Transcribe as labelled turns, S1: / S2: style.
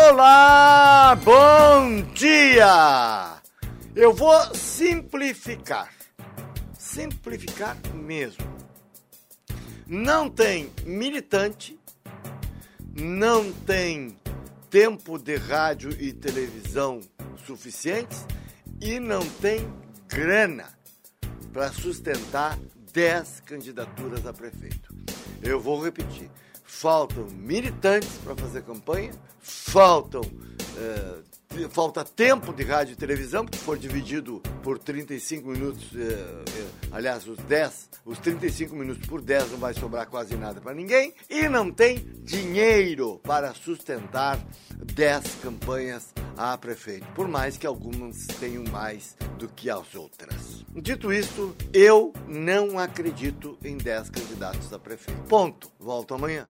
S1: Olá, bom dia! Eu vou simplificar mesmo. Não tem militante, não tem tempo de rádio e televisão suficientes e não tem grana para sustentar 10 candidaturas a prefeito. Eu vou repetir. Faltam militantes para fazer campanha, falta tempo de rádio e televisão, porque for dividido por 35 minutos, aliás, os 35 minutos por 10 não vai sobrar quase nada para ninguém, e não tem dinheiro para sustentar 10 campanhas a prefeito, por mais que algumas tenham mais do que as outras. Dito isto, eu não acredito em 10 candidatos a prefeito. Ponto. Volto amanhã.